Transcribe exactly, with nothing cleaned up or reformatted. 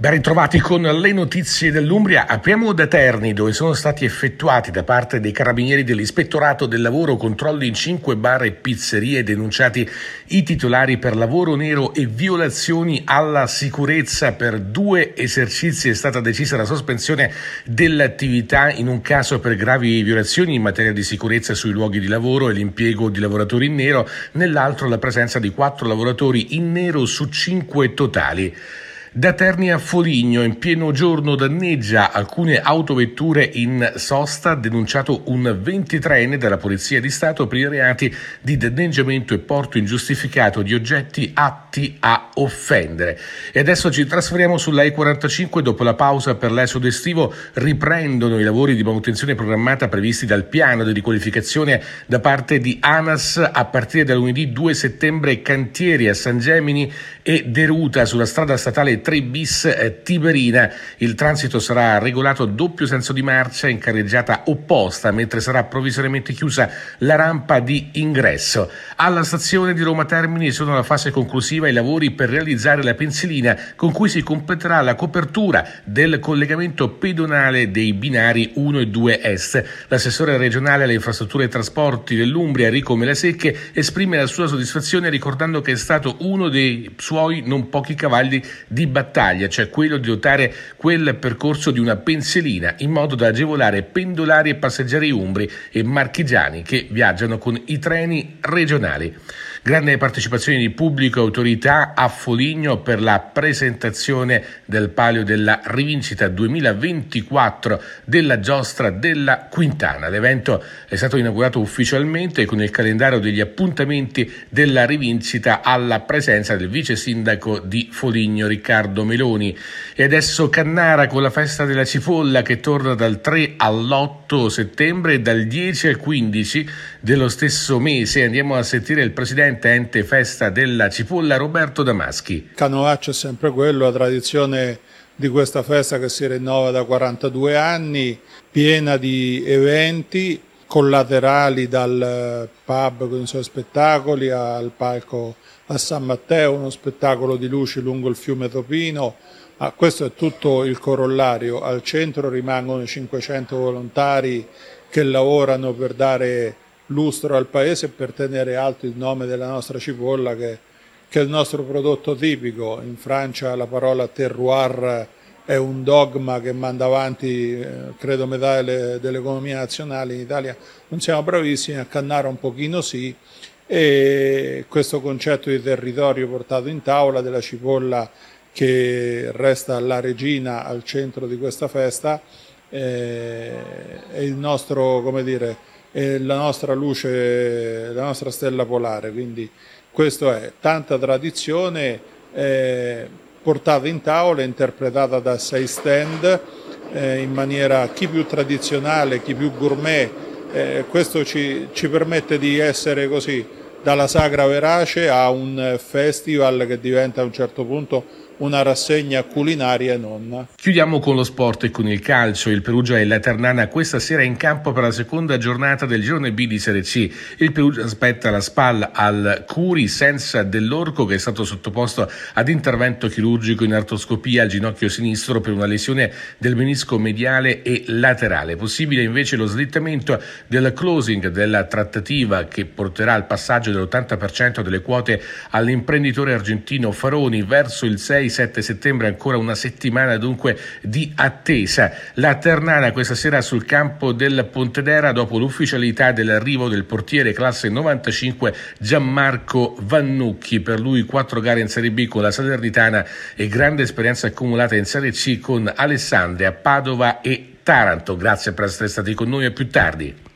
Ben ritrovati con le notizie dell'Umbria. Apriamo da Terni, dove sono stati effettuati da parte dei carabinieri dell'Ispettorato del Lavoro controlli in cinque bar e pizzerie, denunciati i titolari per lavoro nero e violazioni alla sicurezza. Per due esercizi è stata decisa la sospensione dell'attività, in un caso per gravi violazioni in materia di sicurezza sui luoghi di lavoro e l'impiego di lavoratori in nero, nell'altro la presenza di quattro lavoratori in nero su cinque totali. Da Terni a Foligno, in pieno giorno, danneggia alcune autovetture in sosta, denunciato un ventitreenne dalla Polizia di Stato per i reati di danneggiamento e porto ingiustificato di oggetti atti a offendere. E adesso ci trasferiamo sulla E quarantacinque. Dopo la pausa per l'esodo estivo riprendono i lavori di manutenzione programmata previsti dal piano di riqualificazione da parte di ANAS a partire da lunedì due settembre. Cantieri a San Gemini e Deruta sulla strada statale tre bis eh, Tiberina. Il transito sarà regolato a doppio senso di marcia in carreggiata opposta, mentre sarà provvisoriamente chiusa la rampa di ingresso. Alla stazione di Roma Termini sono alla fase conclusiva i lavori per realizzare la pensilina con cui si completerà la copertura del collegamento pedonale dei binari uno e due est. L'assessore regionale alle infrastrutture e trasporti dell'Umbria, Enrico Melasecche, esprime la sua soddisfazione ricordando che è stato uno dei suoi non pochi cavalli di battaglia, cioè quello di dotare quel percorso di una pensilina in modo da agevolare pendolari e passeggeri umbri e marchigiani che viaggiano con i treni regionali. Grande partecipazione di pubblico e autorità a Foligno per la presentazione del palio della rivincita duemilaventiquattro della giostra della Quintana. L'evento è stato inaugurato ufficialmente con il calendario degli appuntamenti della rivincita alla presenza del vice sindaco di Foligno Riccardo Meloni. E adesso Cannara con la festa della cipolla che torna dal tre all'otto settembre e dal dieci al quindici dello stesso mese. Andiamo a sentire il presidente ente festa della cipolla Roberto Damaschi. Canovaccio è sempre quello, la tradizione di questa festa che si rinnova da quarantadue anni, piena di eventi collaterali, dal pub con i suoi spettacoli al palco a San Matteo, uno spettacolo di luci lungo il fiume Topino. Ah, questo è tutto il corollario. Al centro rimangono cinquecento volontari che lavorano per dare lustro al paese e per tenere alto il nome della nostra cipolla, che, che è il nostro prodotto tipico. In Francia la parola terroir è un dogma che manda avanti eh, credo metà delle, dell'economia nazionale. In Italia non siamo bravissimi, a Cannara un pochino sì, e questo concetto di territorio portato in tavola, della cipolla che resta la regina al centro di questa festa, eh, è il nostro, come dire, è la nostra luce, la nostra stella polare. Quindi questo è tanta tradizione eh, portata in tavola, interpretata da sei stand eh, in maniera chi più tradizionale, chi più gourmet. Eh, questo ci, ci permette di essere così, dalla sagra verace a un festival che diventa a un certo punto una rassegna culinaria e non. Chiudiamo con lo sport e con il calcio. Il Perugia e la Ternana questa sera in campo per la seconda giornata del girone B di Serie C. Il Perugia aspetta la spalla al Curi senza Dell'Orco, che è stato sottoposto ad intervento chirurgico in artroscopia al ginocchio sinistro per una lesione del menisco mediale e laterale. Possibile invece lo slittamento del closing della trattativa che porterà al passaggio dell'ottanta per cento delle quote all'imprenditore argentino Faroni verso il sei sette settembre. Ancora una settimana dunque di attesa. La Ternana questa sera sul campo del Pontedera dopo l'ufficialità dell'arrivo del portiere classe novantacinque Gianmarco Vannucchi. Per lui quattro gare in Serie B con la Salernitana e grande esperienza accumulata in Serie C con Alessandria, Padova e Taranto. Grazie per essere stati con noi, a più tardi.